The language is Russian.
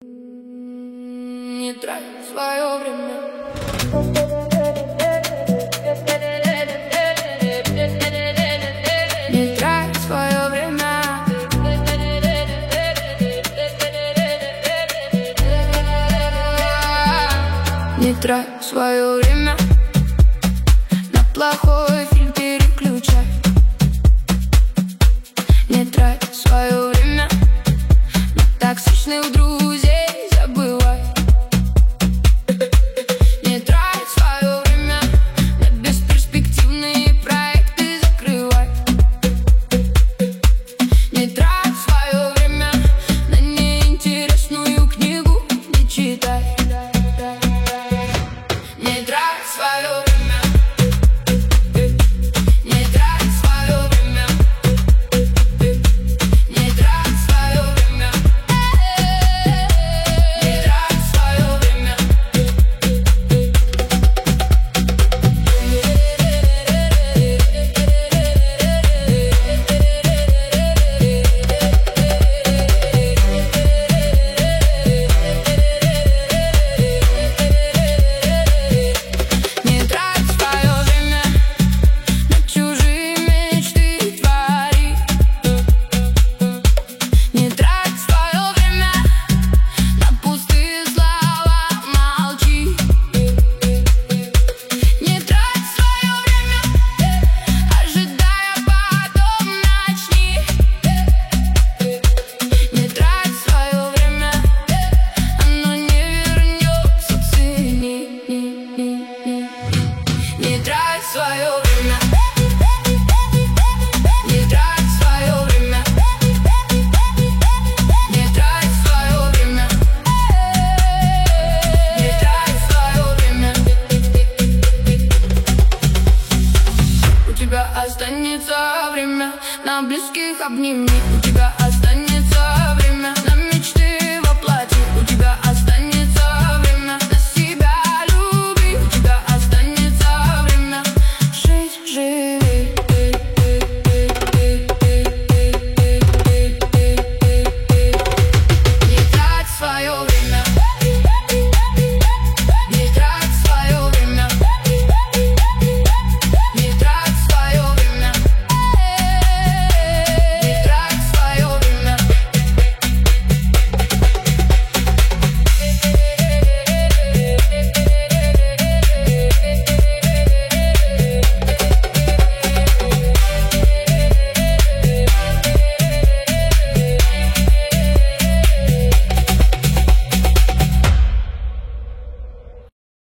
Не трать свое время. Не трать свое время. Не трать свое время на плохой фильм, переключай. Не трать свое время на токсичных друзей, забывай. Не трать свое время на бесперспективные проекты, закрывай. Не трать свое время на неинтересную книгу, не читай. Не трать свое время. Не трать свое время. Не трать свое время. Не трать свое время. Не трать свое время на чужие мечты твори. Не трать свое время на пустые слова, молчи. Не трать свое время, ожидая, потом начни. Не трать свое время, оно не вернется, цени. Не трать свое время. Не трать свое время. Не трать свое время. Не трать свое время. У тебя останется время на близких, обними.